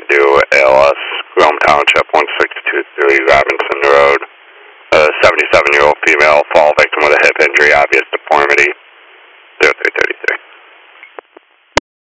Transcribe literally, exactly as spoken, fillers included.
do A L S, Rome Township, one six two three Robinson Road. A seventy-seven-year-old female, fall victim with a hip injury, obvious deformity, zero three thirty.